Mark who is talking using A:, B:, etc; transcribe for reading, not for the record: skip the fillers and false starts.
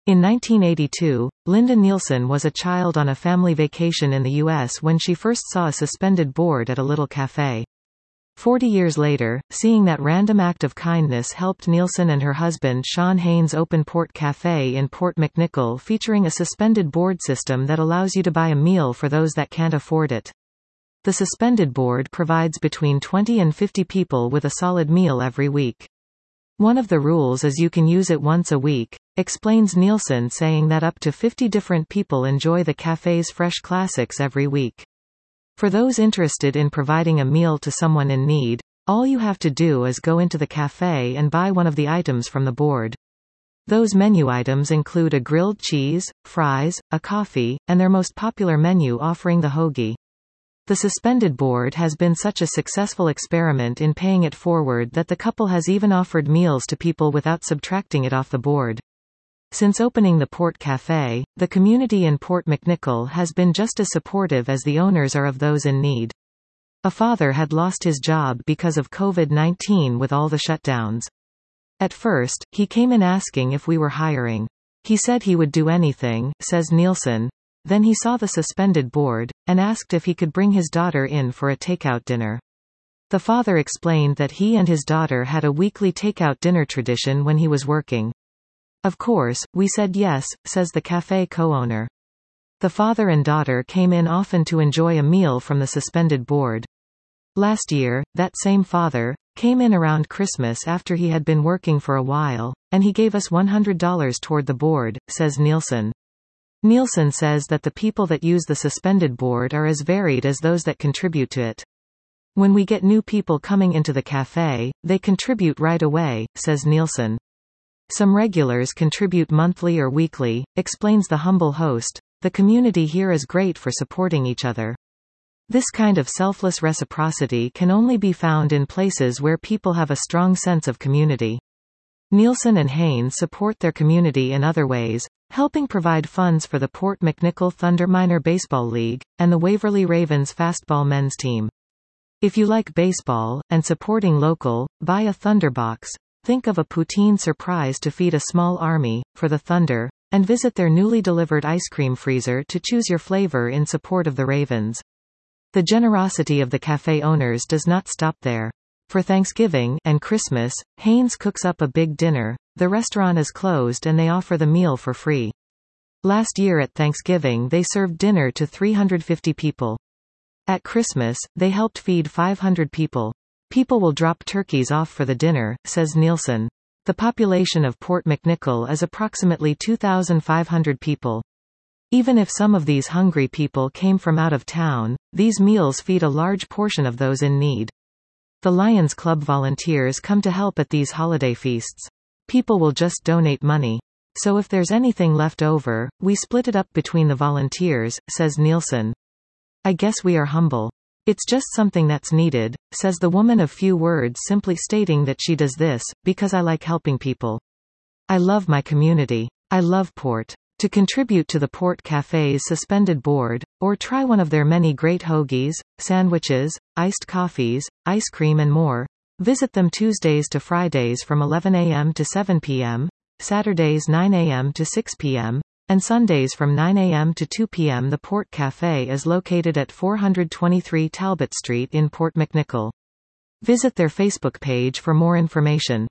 A: In 1982, Linda Nielsen was a child on a family vacation in the U.S. when she first saw a suspended board at a little cafe. 40 years later, seeing that random act of kindness helped Nielsen and her husband Sean Haynes open Port Cafe in Port McNicoll, featuring a suspended board system that allows you to buy a meal for those that can't afford it. The suspended board provides between 20 and 50 people with a solid meal every week. One of the rules is you can use it once a week, explains Nielsen, saying that up to 50 different people enjoy the cafe's fresh classics every week. For those interested in providing a meal to someone in need, all you have to do is go into the cafe and buy one of the items from the board. Those menu items include a grilled cheese, fries, a coffee, and their most popular menu offering the hoagie. The suspended board has been such a successful experiment in paying it forward that the couple has even offered meals to people without subtracting it off the board. Since opening the Port Cafe, the community in Port McNicoll has been just as supportive as the owners are of those in need. A father had lost his job because of COVID-19 with all the shutdowns. At first, he came in asking if we were hiring. He said he would do anything, says Nielsen. Then he saw the suspended board, and asked if he could bring his daughter in for a takeout dinner. The father explained that he and his daughter had a weekly takeout dinner tradition when he was working. Of course, we said yes, says the cafe co-owner. The father and daughter came in often to enjoy a meal from the suspended board. Last year, that same father came in around Christmas after he had been working for a while, and he gave us $100 toward the board, says Nielsen. Nielsen says that the people that use the suspended board are as varied as those that contribute to it. When we get new people coming into the cafe, they contribute right away, says Nielsen. Some regulars contribute monthly or weekly, explains the humble host. The community here is great for supporting each other. This kind of selfless reciprocity can only be found in places where people have a strong sense of community. Nielsen and Haynes support their community in other ways, helping provide funds for the Port McNicoll Thunder Minor Baseball League, and the Waverly Ravens fastball men's team. If you like baseball, and supporting local, buy a Thunderbox. Think of a poutine surprise to feed a small army, for the Thunder, and visit their newly delivered ice cream freezer to choose your flavor in support of the Ravens. The generosity of the cafe owners does not stop there. For Thanksgiving and Christmas, Haynes cooks up a big dinner. The restaurant is closed and they offer the meal for free. Last year at Thanksgiving they served dinner to 350 people. At Christmas, they helped feed 500 people. People will drop turkeys off for the dinner, says Nielsen. The population of Port McNicoll is approximately 2,500 people. Even if some of these hungry people came from out of town, these meals feed a large portion of those in need. The Lions Club volunteers come to help at these holiday feasts. People will just donate money. So if there's anything left over, we split it up between the volunteers, says Nielsen. I guess we are humble. It's just something that's needed, says the woman of few words, simply stating that she does this because I like helping people. I love my community. I love Port. To contribute to the Port Cafe's suspended board, or try one of their many great hoagies, sandwiches, iced coffees, ice cream and more, visit them Tuesdays to Fridays from 11 a.m. to 7 p.m., Saturdays 9 a.m. to 6 p.m., and Sundays from 9 a.m. to 2 p.m. The Port Cafe is located at 423 Talbot Street in Port McNicoll. Visit their Facebook page for more information.